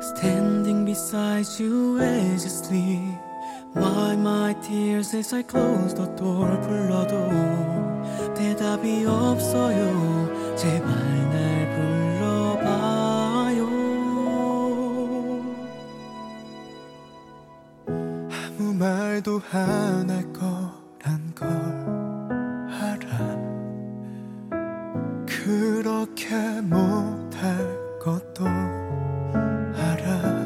Standing beside you as you sleep. Why my tears as I close the door. 불러도 대답이 없어요. 제발 날 불러봐요. 아무 말도 안 할 거란 걸 알아. 그렇게 못할 것도 알아.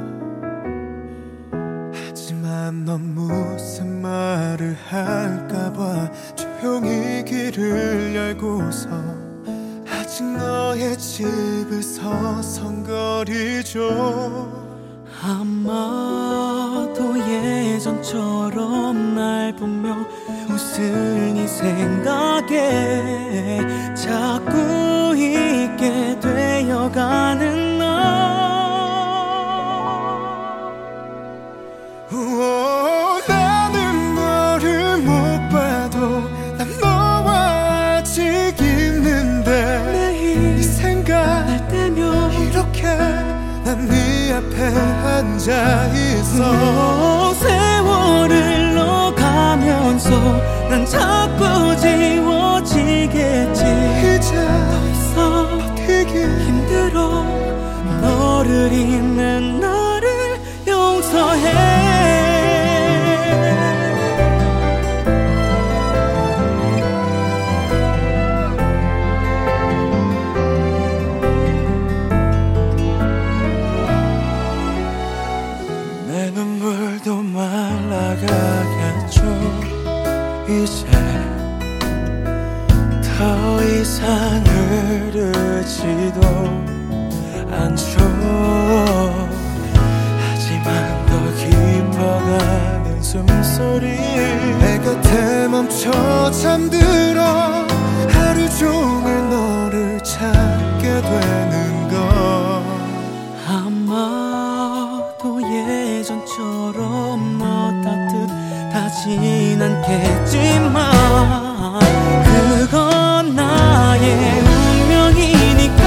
하지만 넌 무슨 말을 할까봐 조용히 길을 열고서 아직 너의 집을 서성거리죠. 아마도 예전처럼 날 보며 웃을 네 생각에 자꾸 잊게 되어가는 너. 나는 너를 못 봐도 난 너와 아직 있는데 매일 네 생각 날 때면 이렇게 난 네 앞에 앉아있어. 세월을 넣어가면서 난 자꾸 지워지겠지. 이제 더 이상 버티기 힘들어. 너를 잊는 나를 용서해. 내 눈물도 말라가겠죠. 이제 더 이상 흐르지도 않죠. 하지만 더 깊어가는 숨소리 내 곁에 멈춰 잠들어 하루 종일 너를 찾게 되는 것. 아마도 예전처럼 너 따뜻하진 않겠지만 그건 나의 운명이니까.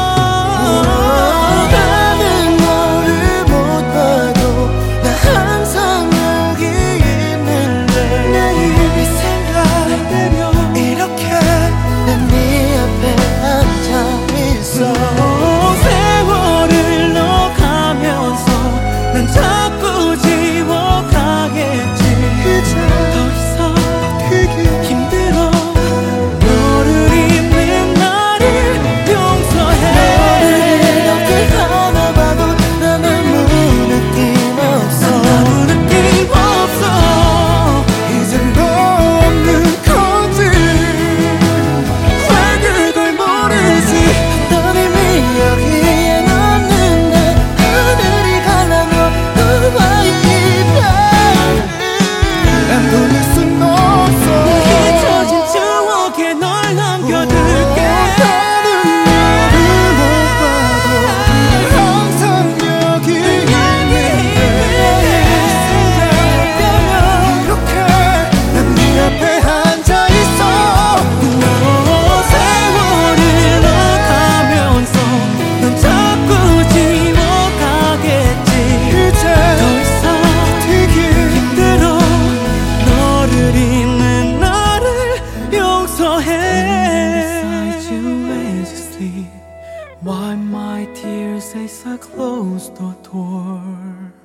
나는 너를 못 봐도 나 항상 여기 있는데 매일 네 생각 날 때면 이렇게 난 네 앞에 앉아있어. 세월을 넣어가면서 난 자꾸 지워가겠지. 이제 더 이상 버티기 힘들어. 너를 잊는 나를 용서해. 이렇게 하나 봐도 나는 아무 느낌 없어. 아무 느낌 없어. 이젠 너 없는 건지 왜 그걸 모르지. 넌 이미 여기에 없는데 하늘이 갈라져 너와의 이별. 난 돌릴 순 없어. 잊혀진 추억에 널 남겨둘게. 나는 너를 못 봐도 항상 여기 있는데 이렇게 난 네 앞에 앉아있어. 세월을 넣어가면서 넌 자꾸 지워가겠지. 이제 더 이상 버티기 힘들어. 너를 잊는 나를 용서해. Beside you as you sleep. Why my tears as I close the door.